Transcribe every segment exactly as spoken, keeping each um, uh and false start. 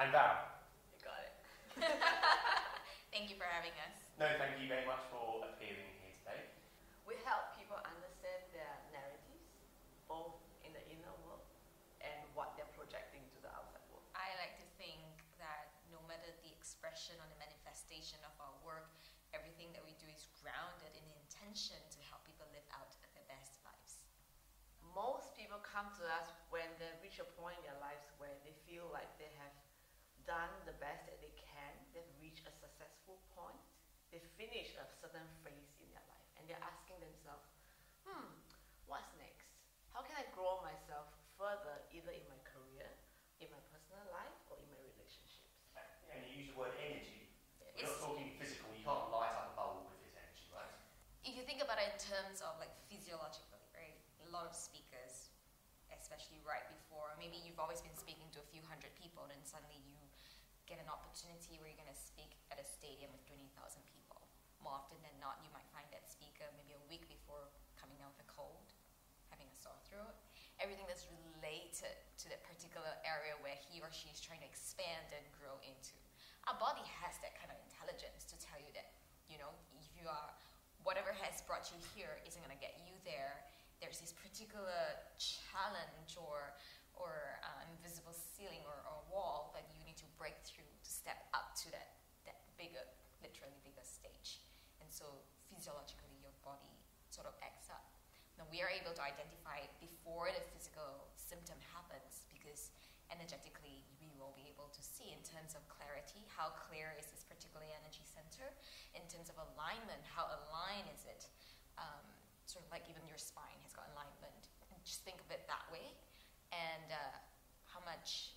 And Val. You got it. Thank you for having us. No, thank you very much for appearing here today. We help people understand their narratives, both in the inner world and what they're projecting to the outside world. I like to think that no matter the expression or the manifestation of our work, everything that we do is grounded in the intention to help people live out their best lives. Most people come to us when they reach a point in their lives where they feel like they have done the best that they can, they've reached a successful point, they finish a certain phase in their life, and they're asking themselves, hmm, what's next? How can I grow myself further, either in my career, in my personal life, or in my relationships? And you use the word energy. We're It's, not talking physical. You can't light up a bulb with this energy, right? if you think about it in terms of like physiologically, right? A lot of speakers, especially right before, maybe you've always been speaking to a few hundred people, and suddenly you get an opportunity where you're going to speak at a stadium with twenty thousand people. More often than not, you might find that speaker maybe a week before coming down with a cold, having a sore throat. Everything that's related to that particular area where he or she is trying to expand and grow into. Our body has that kind of intelligence to tell you that, you know, if you are, whatever has brought you here isn't going to get you there. There's this particular challenge or or uh, invisible ceiling or, or wall that you need to break through to step up to that, that bigger, literally bigger stage. And so physiologically your body sort of acts up. Now we are able to identify it before the physical symptom happens, because energetically we will be able to see in terms of clarity, how clear is this particular energy center, in terms of alignment, how aligned is it, um, sort of like even your spine has got alignment. Just think of it that way. And uh, how much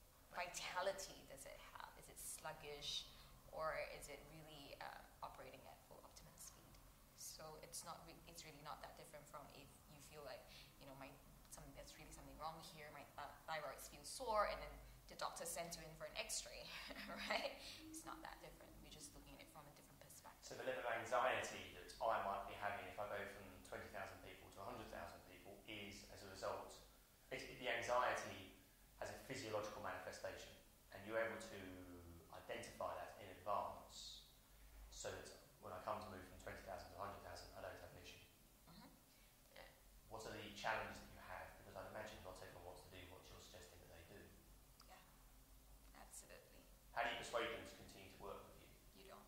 vitality does it have? Is it sluggish, or is it really uh, operating at full optimum speed? So it's not. Re it's really not that different from if you feel like, you know, my something that's really something wrong here. My uh, thyroids feel sore, and then the doctor sends you in for an X-ray, right? It's not that different. We're just looking at it from a different perspective. So the level of anxiety that I might be having if I go from twenty thousand people to one hundred thousand people is as a result. It, the anxiety has a physiological manifestation, and you're able to identify that in advance, so that when I come to move from twenty thousand to one hundred thousand, I don't have an issue. Mm-hmm. Yeah. What are the challenges that you have? Because I'd imagine not everyone wants to do what you're suggesting that they do. Yeah, absolutely. How do you persuade them to continue to work with you? You don't.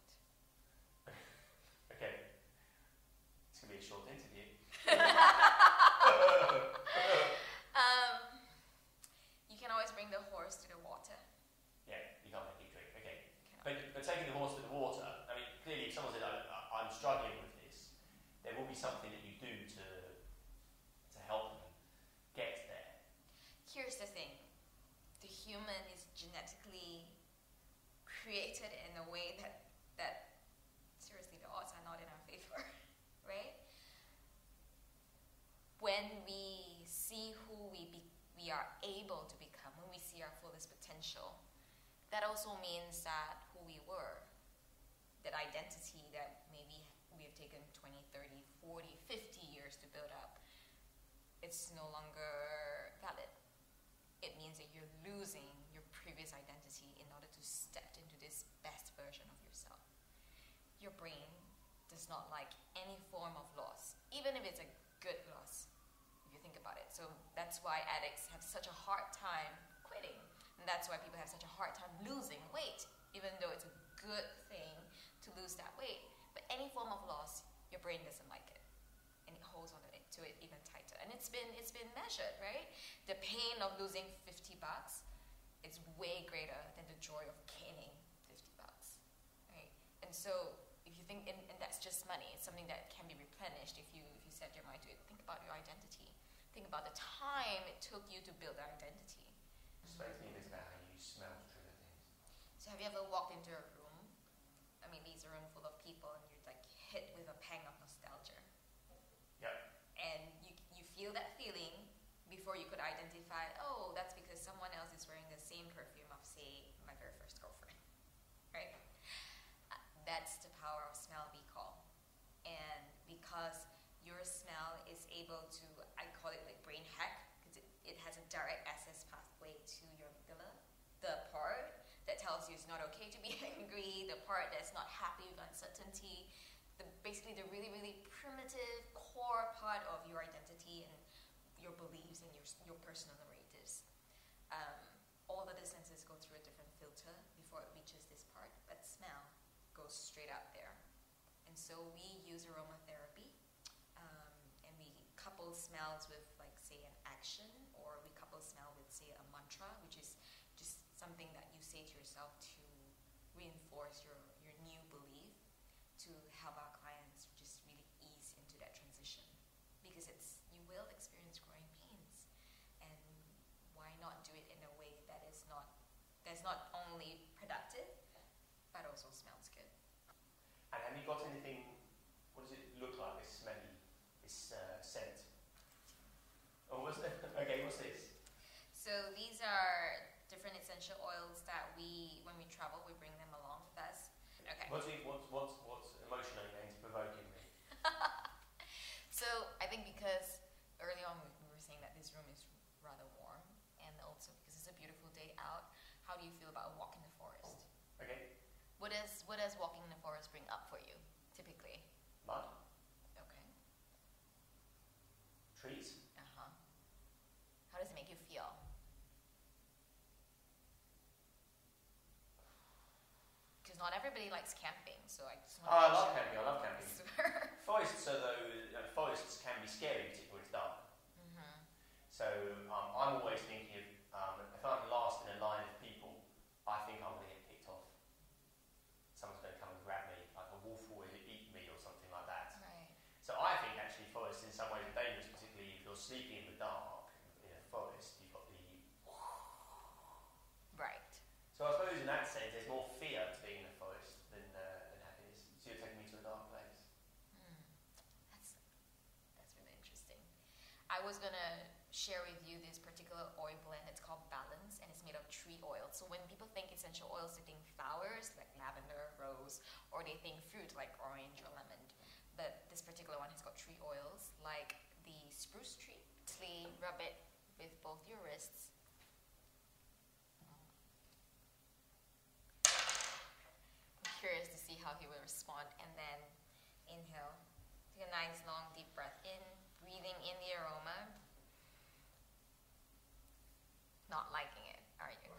Okay, it's going to be a short interview. Um, you can always bring the horse to the water. Yeah, you can't make it drink. Okay. You cannot. But, but taking the horse to the water, I mean, clearly if someone said, I, I- I'm struggling with this, there will be something that you do to, to help them get there. Here's the thing. The human is genetically created in a way that, that seriously, the odds are not in our favor, right? When we see who we, be, we are able to become, when we see our fullest potential, that also means that who we were, that identity that maybe we have taken twenty, thirty, forty, fifty years to build up, it's no longer valid. It means that you're losing your previous identity in order to step into this best version of yourself. Your brain does not like any form of loss, even if it's a good loss, if you think about it. So that's why addicts have such a hard time quitting. And that's why people have such a hard time losing weight, even though it's a good thing to lose that weight. But any form of loss, your brain doesn't like it. And it holds on to it, to it even tighter. And it's been, it's been measured, right? The pain of losing fifty bucks is way greater than the joy of gaining fifty bucks, right? And so if you think, and, and that's just money, it's something that can be replenished if you, if you set your mind to it. Think about your identity. Think about the time it took you to build that identity. Explain to me a bit about how you use smell to trigger things. So have you ever walked into a room, I mean, it's a room full of people, and you're like hit with a pang of nostalgia? Yep. And you, you feel that feeling before you could identify, oh, that's because someone else is wearing the same perfume of, say, my very first girlfriend, right? Uh, that's the power of smell recall. And because your smell is able to, I call it like brain hack, because it, it has a direct access pathway to your amygdala, the part okay to be angry, the part that's not happy with uncertainty, the basically the really, really primitive core part of your identity and your beliefs and your your personal narratives. Um, all the senses go through a different filter before it reaches this part, but smell goes straight up there. And so we use aromatherapy, um, and we couple smells with, like, say, an action, or we couple smell with, say, a mantra, which is just something that you say to yourself to reinforce your, your new belief, to help our clients just really ease into that transition. Because it's, you will experience growing pains, and why not do it in a way that is not, that's not only productive, but also smells good. And have you got anything, what does it look like, this smelly, this uh, scent? Oh, what's it? Okay, what's this? So these are different essential oils that we, when we travel, we bring them along with us. Okay. What's, it, what's, what's, what's emotionally going to provoke in me? So I think because early on we, we were saying that this room is rather warm, and also because it's a beautiful day out, how do you feel about a walk in the forest? Okay. What does, what does walking in the forest bring up for you, typically? Mud. Okay. Trees. Uh-huh. How does it make you feel? Because not everybody likes camping, so I just want to Oh, I make love sure. camping, I love camping. Forests, are though, you know, forests can be scary, particularly when it's dark. Mm-hmm. So um, I'm always thinking of, um, if I'm last in a line of people, I think I'm going to get picked off. Someone's going to come and grab me, like a wolf will eat me or something like that. Right. So I think actually forests in some ways are dangerous, particularly if you're sleeping in the dark in a forest, you've got the... Right. So I suppose in that sense there's more fear to being in a forest than, uh, than happiness. So you're taking me to a dark place. Hmm. That's, that's really interesting. I was going to share with you this particular oil blend. It's called Balance, and it's made of tree oil. So when people think essential oils, they think flowers like lavender, rose, or they think fruit like orange or lemon. But this particular one has got tree oils like the spruce tree. Actually, rub it with both your wrists. I'm curious to see how he will respond. And then inhale. Take a nice long deep breath in, breathing in the aroma. Not liking it, are you?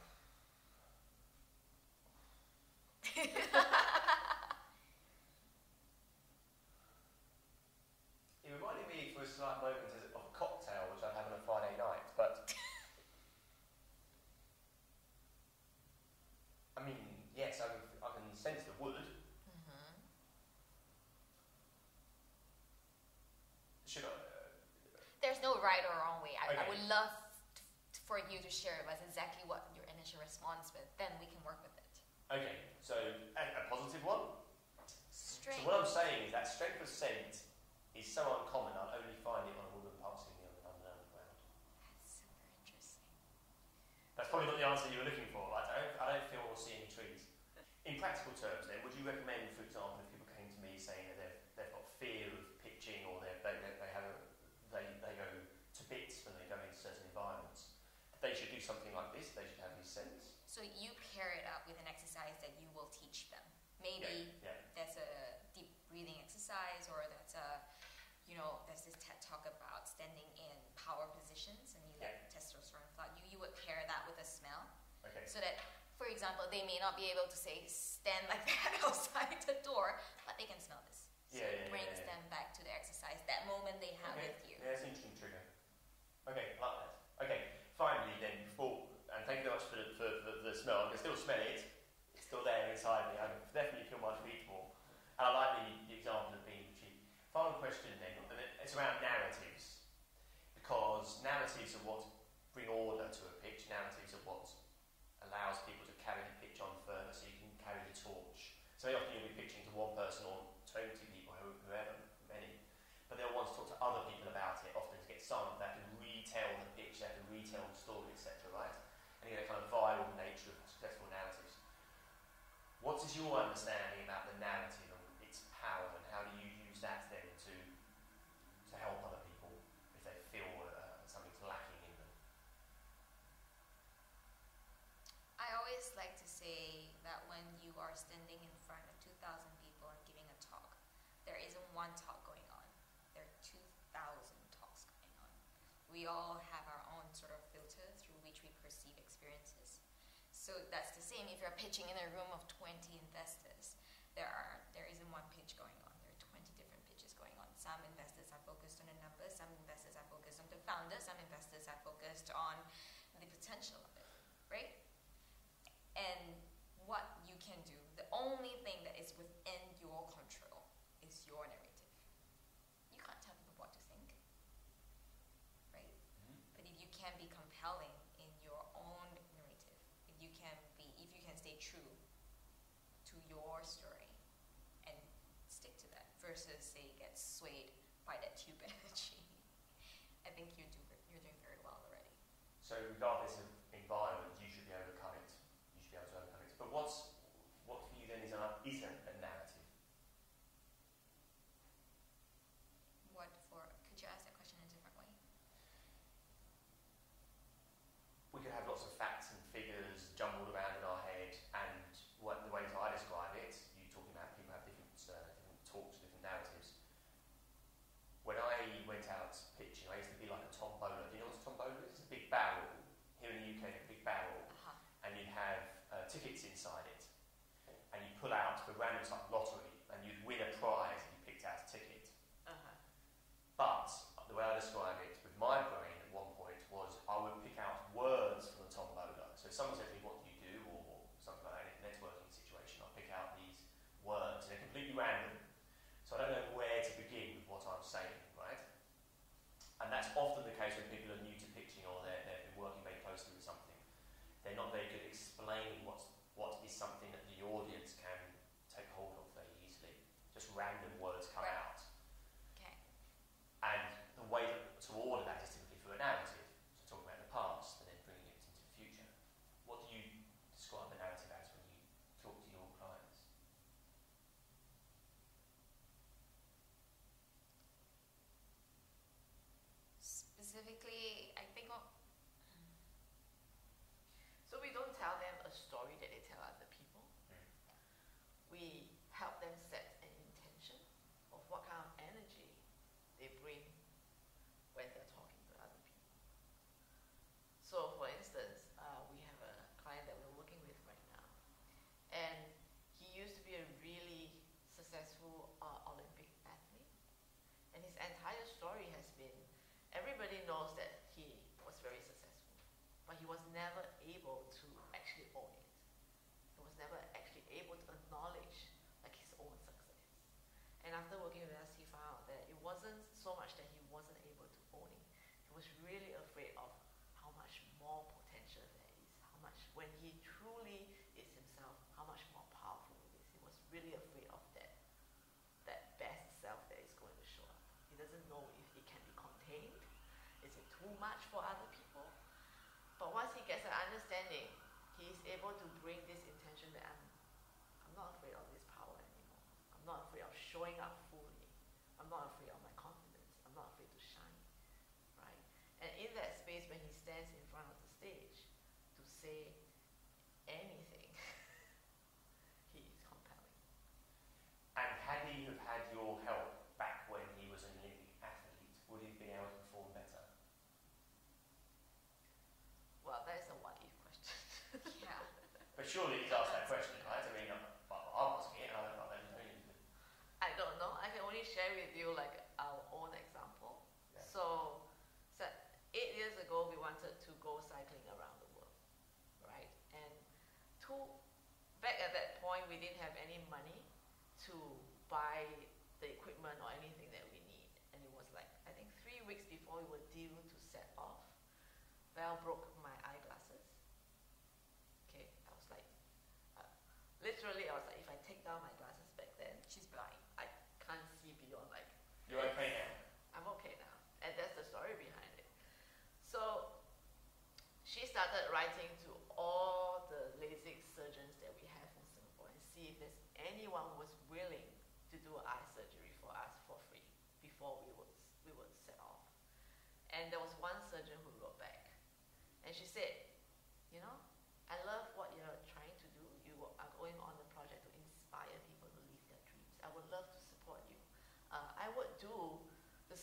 It reminded me for a slight moment of a cocktail which I'd have on a Friday night, but I mean, yes, I can, I can sense the wood. Mm-hmm. Should I? Uh, There's no right or wrong way. I, I Okay. would love t- for you to share with us exactly what your initial response was. Then we can work with it. okay, so a, a positive one. Straight. So what I'm saying is that strength of scent is so uncommon. I'll only find it on a woman passing me on the underground. That's super interesting. That's probably not the answer you were looking for. Right? I don't, I don't feel or see any trees. In practical terms, then, would you recommend, for example, if people came to me saying that they've, they've got fear of pitching, or they've, they they they have a, they they go to bits when they go into certain environments, that they should do something like this? They should have these scents. So you pair it up with an exercise that you will teach them. Maybe Yeah. yeah. there's a deep breathing exercise, or that's a, you know, there's this TED talk about standing in power positions, and you let Yeah. testosterone flood. You you would pair that with a smell, Okay. so that, for example, they may not be able to say stand like that outside the door, but they can smell this. So Yeah, it yeah, yeah, brings yeah. them back to the exercise, that moment they have Okay. with you. Yeah, that's an interesting trigger. Okay, I like that. Okay, finally then, before, and thank you very much for the, for, for the smell. I can still smell it. It's still there inside me. I can definitely feel my feet more. And I like the, the example of being cheap. Final question then, and it- it's around narratives. Because narratives are what bring order to a pitch. Narratives are what allows people to carry the pitch on further, so you can carry the torch. So very often you'll be pitching to one person or twenty people, who- whoever, many, but they'll want to talk to other people about it, often to get someone that can retell the pitch, they can retell the story, et cetera, right? And you get a kind of viral nature of successful narratives. What is your understanding about the narrative and its power, and how do you use that then to to help other people if they feel uh, something's lacking in them? I always like to say that when you one talk going on. There are two thousand talks going on. We all have our own sort of filter through which we perceive experiences. So that's the same if you're pitching in a room of twenty investors. There are there isn't one pitch going on. There are twenty different pitches going on. Some investors are focused on the numbers, some investors are focused on the founder, some investors are focused on the potential of it, right? And what you can do, the only thing that is within your control is your narrative. You can't tell people what to think, right? Mm-hmm. But if you can be compelling in your own narrative, if you can be, if you can stay true to your story and stick to that versus say get swayed by that tube energy, I think you do, you're doing very well already. So regardless of environment, you should be able to overcome it. You should be able to overcome it. But what's what for you then is a, isn't a narrative? What for? Could you ask that question in a different way? We could have lots of facts and figures jumbled around in our head, and what the ways I describe it, you talking about people have different uh, different talks, different narratives. When I went out pitching, I used to be like a tombola. Do you know what a tombola is? It's a big barrel. Here in the U K, a big barrel, Uh-huh. and you'd have uh, tickets inside it, and you'd pull out the random type lottery, and you'd win a prize if you picked out a ticket. Uh-huh. But the way I describe it with my brain at one point was I would pick out words from the tombola. So if someone said to me, "What do you do?" or something like that in a networking situation, I'll pick out these words, and they're completely random. So I don't know where to begin with what I'm saying, right? And that's often the case when people are new to pitching or they're, they've been working very closely with something. They're not very good at explaining what's, what is something that the audience can take hold of very easily. Just random words come Right. out. Okay. And the way that, to order that is typically through a narrative. So talking about the past and then bringing it into the future. What do you describe the narrative as when you talk to your clients? Specifically, I think of, So we don't tell them a story that they tell other people. We help them set an intention of what kind of energy they bring when they're talking to other people. So for instance, uh, we have a client that we're working with right now, and he used to be a really successful uh, Olympic athlete, and his entire story has been, everybody knows that he was very successful, but he was never able to actually own it. He was never actually able to acknowledge like his own success. And after working with us, he found that it wasn't so much that he wasn't able to own it. He was really afraid of how much more potential there is, how much, when he truly is himself, how much more powerful it is. He was really afraid of that, that best self that is going to show up. He doesn't know if it can be contained. Is it too much for other people? But once he gets an understanding, he is able to bring this intention that I'm, I'm not afraid of this power anymore. I'm not afraid of showing up fully. I'm not afraid of my confidence. I'm not afraid to shine, right? And in that space, when he stands in front of the stage to say anything, he is compelling. And had he have had your help back when he was an Olympic athlete, would he have been able to perform better? Well, that is a what-if question. yeah. But surely he's asked that question, right? I mean, I'm, well, I'm asking it, I don't know. I don't know. I don't know. I can only share with you like our own example. Yeah. So, so, eight years ago, we wanted to go cycling around the world, right? And two, back at that point, we didn't have any money to buy the equipment or anything that we need. And it was like, I think three weeks before we were due to set off, Val broke my eyeglasses. Okay, I was like, uh, literally, I was like, if I take down my glasses back then, She's blind. I can't see beyond like. You're okay now? I'm okay now, and that's the story behind it. So she started writing to all the LASIK surgeons that we have in Singapore and see if there's anyone who was willing to do eye surgery for us for free before we would we would set off. And there was one surgeon who wrote back, and she said, you know, I love what you're trying to do. You are going on the project to inspire people to live their dreams. I would love to support you. Uh,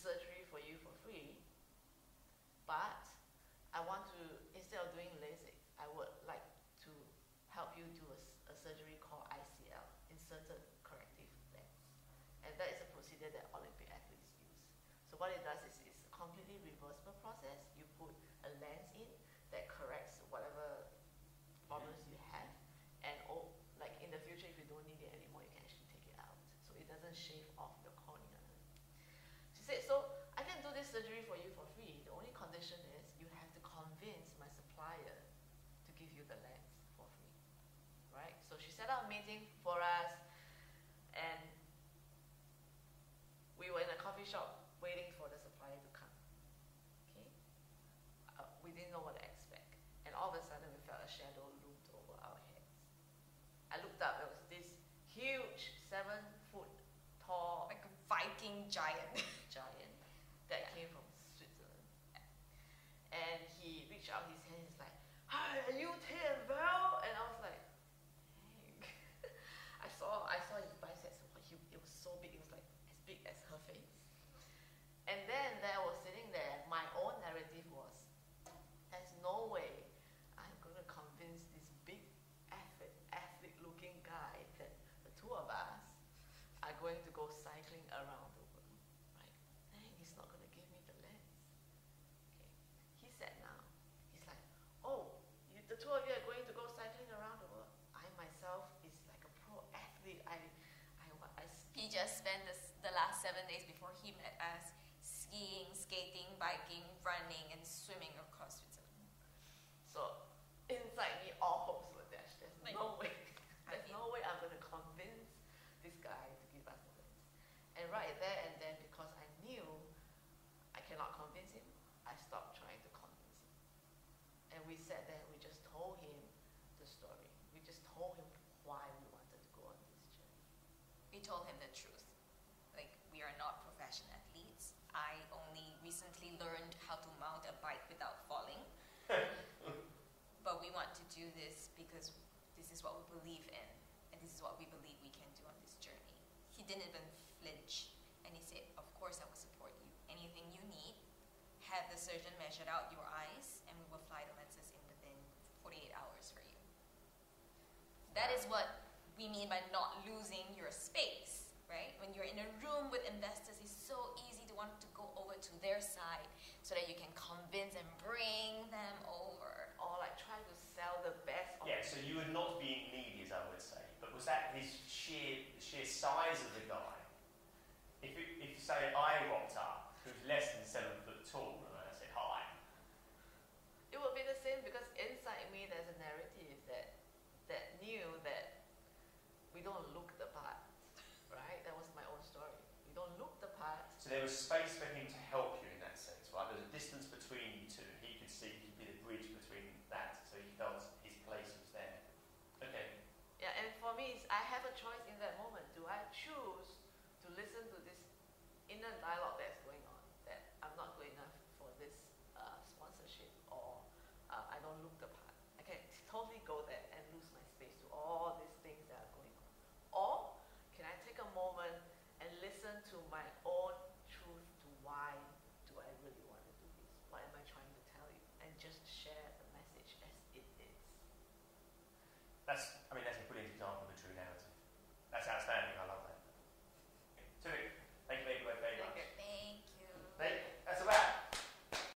surgery for you for free, but I want to, instead of doing LASIK, I would like to help you do a, a surgery called I C L, inserted corrective lens. And that is a procedure that Olympic athletes use. So what it does is it's a completely reversible process. You put a lens in that corrects whatever problems you have, and oh, like in the future, if you don't need it anymore, you can actually take it out. So it doesn't shave off your cornea. She said, so I can do this surgery for you for free. The only condition is you have to convince my supplier to give you the lens for free, right? So she set up a meeting for us, and we were in a coffee shop waiting for the supplier to come. Okay, uh, we didn't know what to expect, and all of a sudden we felt a shadow loomed over our heads. I looked up. There was this huge, seven foot tall, Like a Viking giant. giant that Yeah. came from Switzerland. And he reached out his hand, he's like, "Hi, are you Tian Val?" And I was like, dang. I saw I saw his biceps, he, it was so big, it was like as big as her face. And then there I was sitting there, my own narrative was, there's no way I'm going to convince this big athlete, athlete looking guy that the two of us are going to go cycling around the world, right? Dang, he's not going to give me the lens. Okay. He said now, he's like, oh, you, the two of you are going to go cycling around the world. I myself is like a pro athlete. I, I, I, He just spent this, the last seven days before he met us skiing, skating, biking, running, and swimming across Switzerland. So inside me, all hopes were dashed. There's Like, no way. I There's feel- no way I'm going to convince this guy to give us the lens. And right there and then, because I knew I cannot convince him, I stopped trying to convince him. And we sat there and we just told him the story. We just told him why we wanted to go on this journey. We told him the truth. Like, we are not professional athletes. I only recently learned how to mount a bike without falling. But we want to do this because this is what we believe in, and this is what we believe we can do on this journey. He didn't even flinch, and he said, of course I will support you. Anything you need, have the surgeon measured out your eyes, and we will fly the lenses in within forty-eight hours for you. That is what we mean by not losing your space, right? When you're in a room with investors, it's so easy to want to go over to their side so that you can convince and bring them over. Or like try to sell the best of Yeah, so you were not being needy, as I would say, but was that his sheer sheer size of the guy? If, it, if say, I rocked up, who's less than seven foot tall, and I said hi, It would be the same because inside me there's a narrative that that knew that we don't look the part, right? That was my own story. We don't look the part. so there was space for him to help you in that sense, right? There was a distance between you two, and he could see, he could be the bridge between that, so he felt his place was there. Okay. Yeah, and for me, it's, I have a choice in that moment. Do I choose to listen to this inner dialogue that's going on, that I'm not good enough for this uh, sponsorship, or uh, I don't look the part? I can totally go there and lose my space to all these things that are going on. Or can I take a moment and listen to my